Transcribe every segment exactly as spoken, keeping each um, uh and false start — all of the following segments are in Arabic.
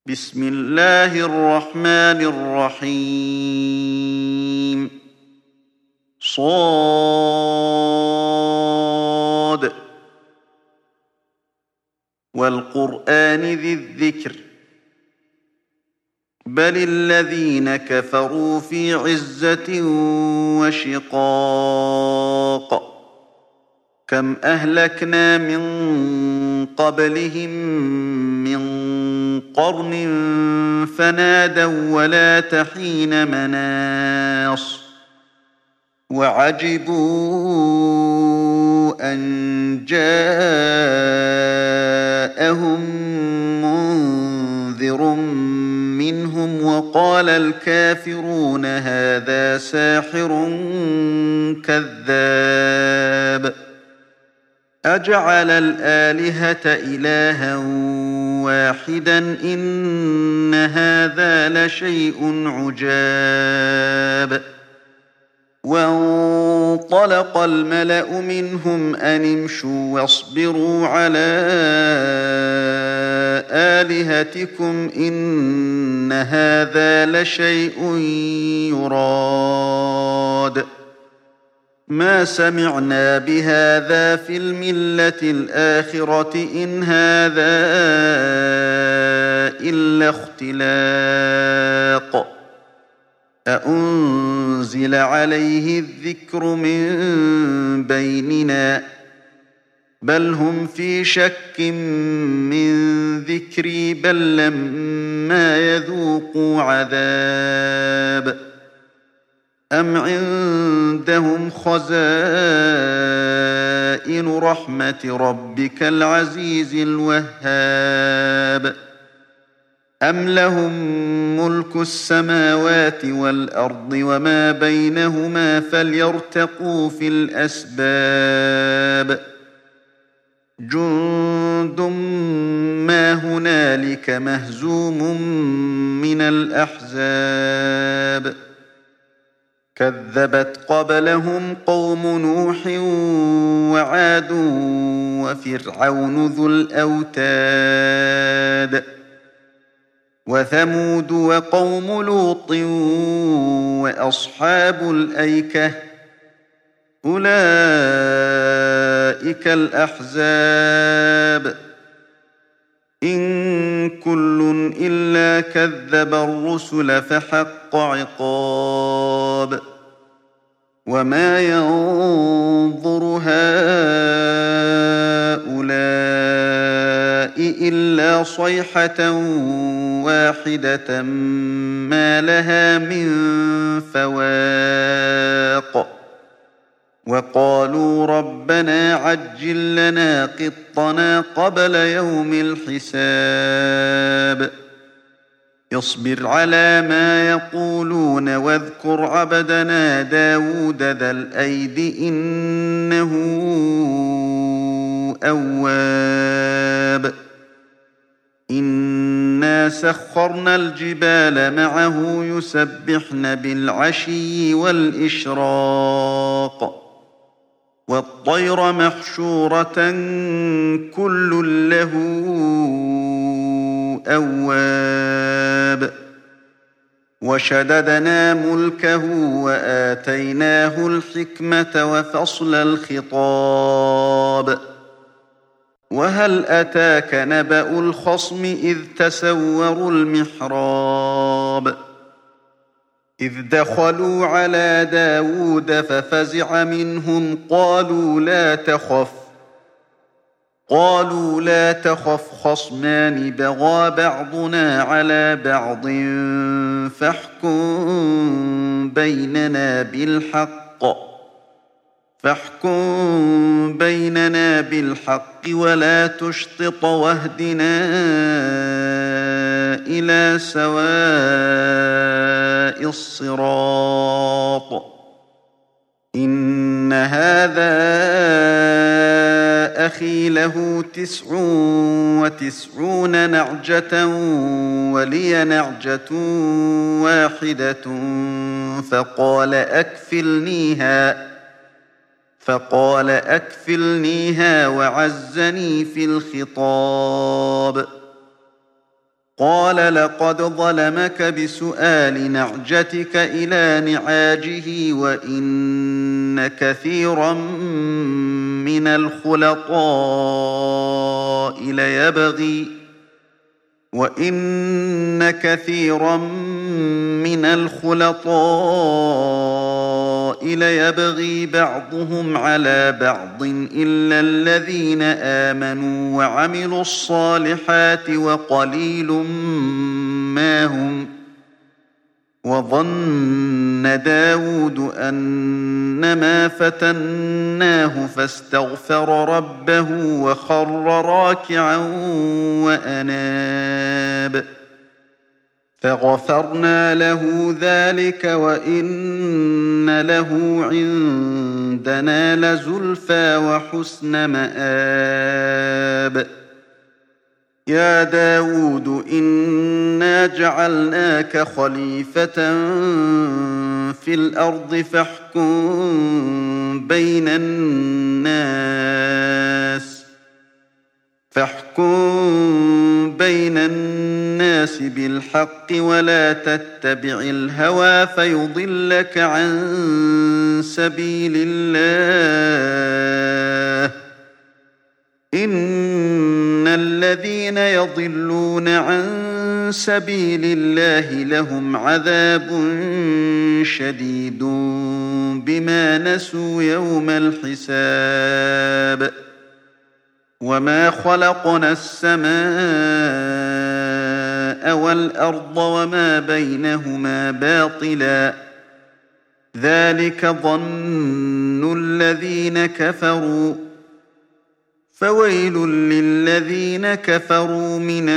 بسم الله الرحمن الرحيم صاد والقرآن ذي الذكر بل الذين كفروا في عزة وشقاق كم أهلكنا من قبلهم من قرن فنادوا ولا تحين مناص وعجبوا أن جاءهم منذر منهم وقال الكافرون هذا ساحر كذاب أجعل الآلهة إلها واحدا إن هذا لشيء عجاب وانطلق الملأ منهم أن امشوا واصبروا على آلهتكم إن هذا لشيء يراد ما سمعنا بهذا في الملة الآخرة إن هذا إلا اختلاق أأنزل عليه الذكر من بيننا بل هم في شك من ذكري بل لما يذوقوا عذاب أم عندهم خزائن رحمة ربك العزيز الوهاب أم لهم ملك السماوات والأرض وما بينهما فليرتقوا في الأسباب جند ما هنالك مهزوم من الأحزاب كذبت قبلهم قوم نوح وعاد وفرعون ذو الأوتاد وثمود وقوم لوط وأصحاب الأيكة أولئك الأحزاب إن كل إلا كذب الرسل فحق عقاب وما ينظر هؤلاء إلا صيحة واحدة ما لها من فواق وقالوا ربنا عجل لنا قطنا قبل يوم الحساب اصبر على ما يقولون واذكر عبدنا داود ذا الأيد إنه أواب إنا سخرنا الجبال معه يسبحن بالعشي والإشراق والطير محشورة كل له أواب وشددنا ملكه وآتيناه الحكمة وفصل الخطاب وهل أتاك نبأ الخصم إذ تسوروا المحراب إذ دخلوا على داود ففزع منهم قالوا لا تخف قالوا لا تخف خصمان بغى بعضنا على بعض فاحكم بيننا بالحق فاحكم بيننا بالحق ولا تشطط واهدنا إلى سواء الصراط إن هذا أخي له تسع وتسعون نعجة ولي نعجة واحدة فقال أكفلنيها فقال أكفلنيها وعزني في الخطاب قال لقد ظلمك بسؤال نعجتك إلى نعاجه وإن كثيرا من الخلطاء ليبغي وإن كثيرا من الخلطاء ليبغي بعضهم على بعض إلا الذين آمنوا وعملوا الصالحات وقليل ما هم وظن داود أنما فتناه فاستغفر ربه وخر راكعا وأناب فغفرنا له ذلك وإن له عندنا لزلفى وحسن مآب يا داود إنا جعلناك خليفة في الأرض فاحكم بين الناس فاحكم بين الناس بالحق ولا تتبع الهوى فيضلك عن سبيل الله إن الذين يضلون عن سبيل الله لهم عذاب شديد بما نسوا يوم الحساب وما خلقنا السماء والأرض وما بينهما باطلا ذلك ظن الذين كفروا فويل للذين كفروا من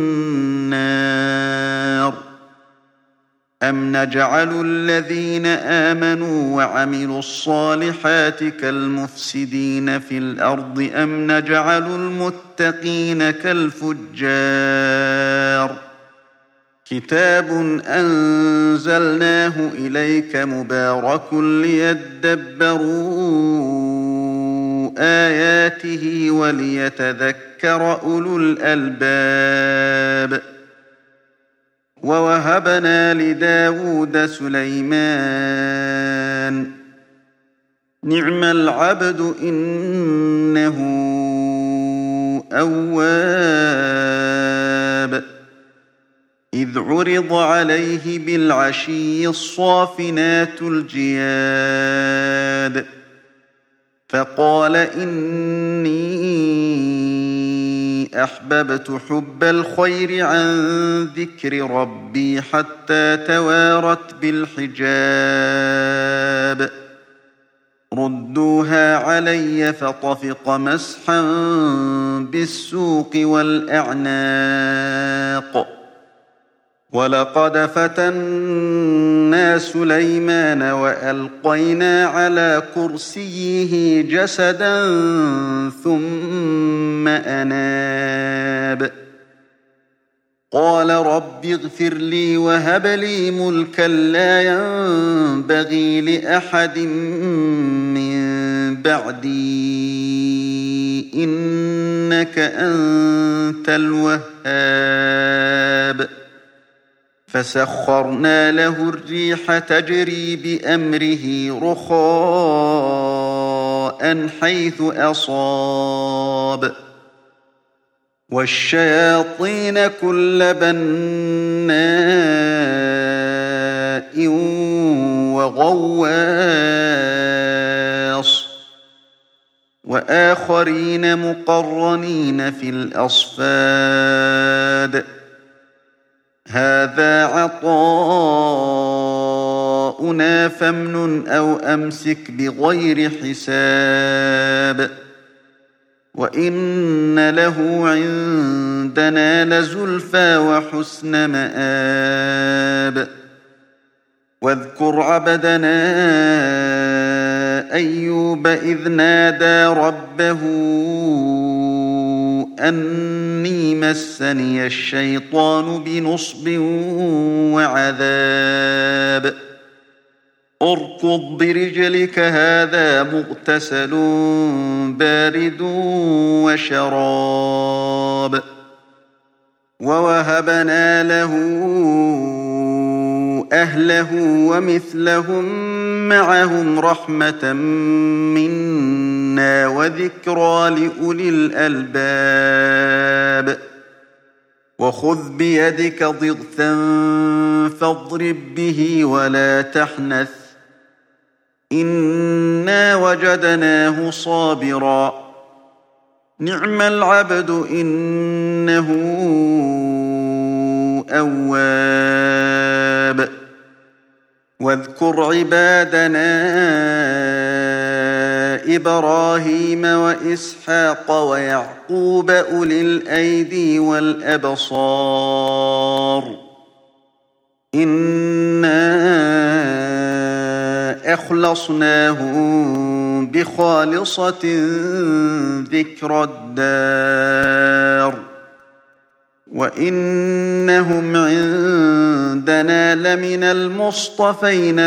النار أم نجعل الذين آمنوا وعملوا الصالحات كالمفسدين في الأرض أم نجعل المتقين كالفجار كتاب أنزلناه إليك مبارك ليدبروا آياته وليتذكر أولو الألباب ووهبنا لداود سليمان نعم العبد إنه أواب إذ عرض عليه بالعشي الصافنات الجياد فقال إني أحببت حب الخير عن ذكر ربي حتى توارت بالحجاب ردوها علي فطفق مسحا بالسوق والأعناق ولقد فتنا سليمان وألقينا على كرسيه جسدا ثم أناب قال رب اغفر لي وهب لي ملكا لا ينبغي لأحد من بعدي إنك أنت الوهاب فسخرنا له الريح تجري بأمره رخاء حيث أصاب والشياطين كل بناء وغواص وآخرين مقرنين في الأصفاد هذا عطاؤنا فامنن أو أمسك بغير حساب وإن له عندنا لزلفى وحسن مآب واذكر عبدنا أيوب إذ نادى ربه أني مسني الشيطان بنصب وعذاب اركض برجلك هذا مغتسل بارد وشراب ووهبنا له أهله ومثلهم معهم رحمة منا وذكرى لأولي الألباب وخذ بيدك ضغثا فاضرب به ولا تحنث إنا وجدناه صابرا نعم العبد إنه أواب واذكر عبادنا إبراهيم وإسحاق ويعقوب أولي الأيدي والأبصار إنا أخلصناهم بخالصة ذكر الدار وإنهم عندنا لمن المصطفين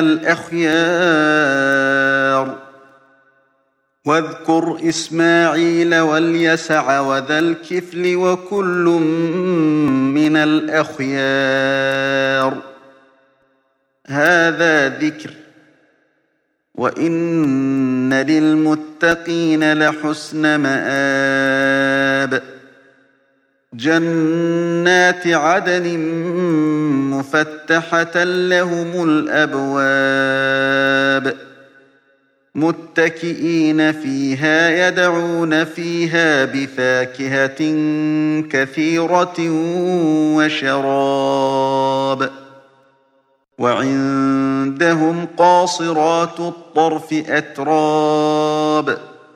الأخيار واذكر إسماعيل واليسع وذا الكفل وكل من الأخيار هذا ذكر وإن للمتقين لحسن مآب جنات عدن مفتحة لهم الأبواب متكئين فيها يدعون فيها بفاكهة كثيرة وشراب وعندهم قاصرات الطرف أتراب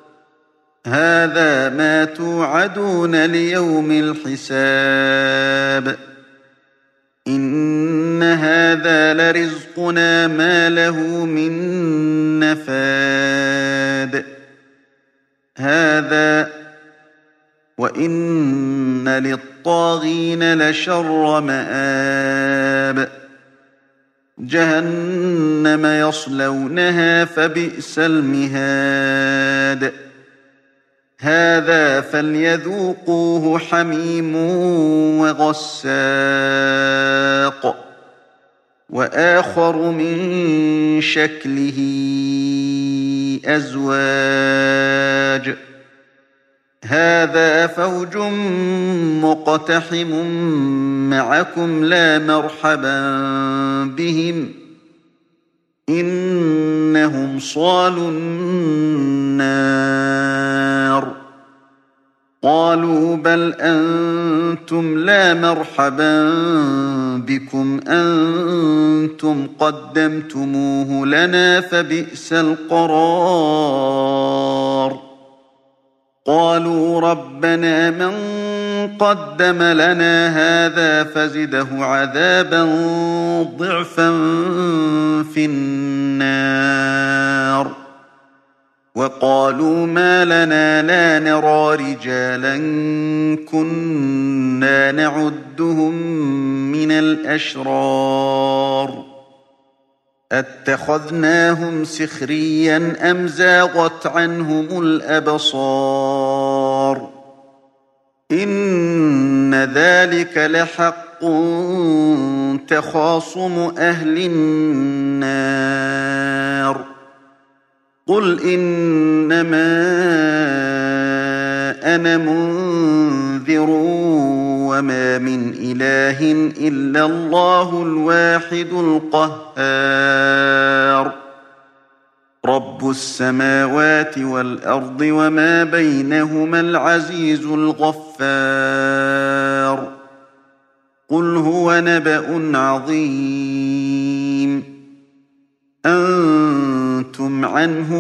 هذا ما توعدون ليوم الحساب إن هذا لرزقنا ما له من نفاد هذا وإن للطاغين لشر مآب جهنم يصلونها فبئس المهاد هذا فليذوقوه حميم وغساق وآخر من شكله أزواج هذا فوج مقتحم معكم لا مرحبا بهم إنهم صالوا النار قالوا بل أنتم لا مرحبا بكم أنتم قدمتموه لنا فبئس القرار قالوا ربنا من قدم لنا هذا فزده عذابا ضعفا في النار وقالوا ما لنا لا نرى رجالا كنا نعدهم من الأشرار أتخذناهم سخريا أم زاغت عنهم الأبصار إن ذلك لحق تخاصم أهل النار قل إنما أنا منذر وما من إله إلا الله الواحد القهار رب السماوات والأرض وما بينهما العزيز الغفار قل هو نبأ عظيم أنتم عنه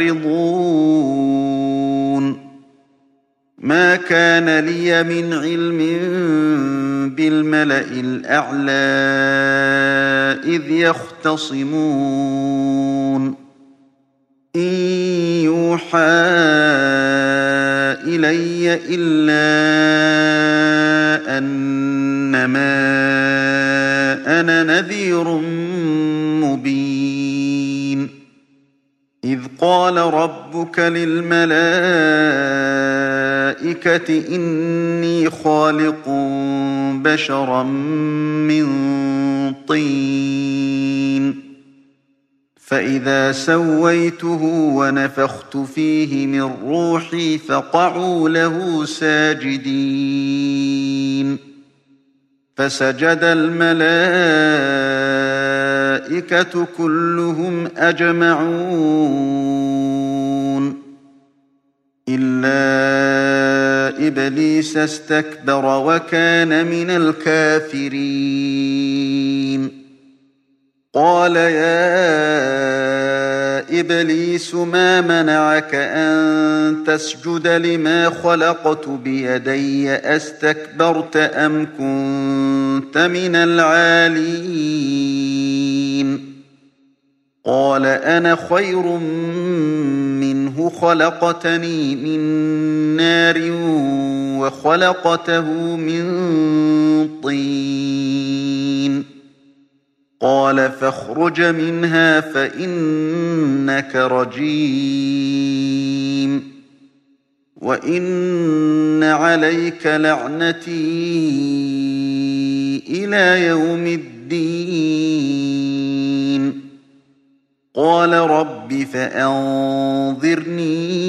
معرضون ما كان لي من علم بالملأ الأعلى إذ يختصمون إن يوحى إلي إلا أنما أنا نذير مبين إذ قال ربك للملائكة إني خالق بشرا من طين فإذا سويته ونفخت فيه من روحي فقعوا له ساجدين فسجد الملائكة كلهم أجمعون إلا إبليس استكبر وكان من الكافرين قال يا إبليس ما منعك أن تسجد لما خلقت بيدي أستكبرت أم كنت من العالين قال أنا خير منه خلقتني من نار وخلقته من طين قال فاخرج منها فإنك رجيم وإن عليك لعنتي إلى يوم الدين قال رب فأنظرني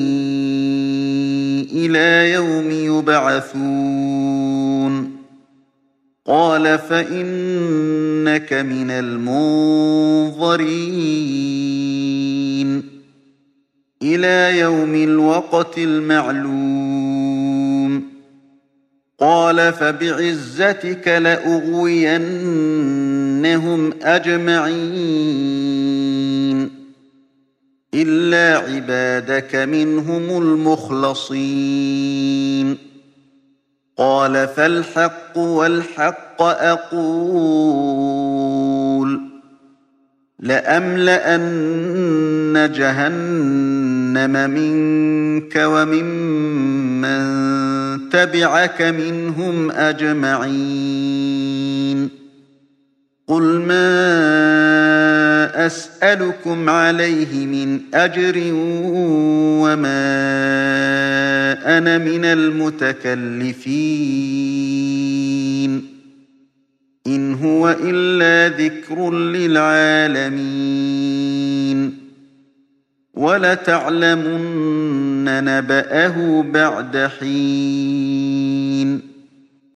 إلى يوم يبعثون قال فإنك من المنظرين إلى يوم الوقت المعلوم قال فبعزتك لأغوينهم أجمعين إلا عبادك منهم المخلصين قال فالحق والحق أقول لأملأن جهنم منك وممن تبعك منهم أجمعين قل ما أسألكم عليه من أجر وما أنا من المتكلفين إن هو إلا ذكر للعالمين ولتعلمن نبأه بعد حين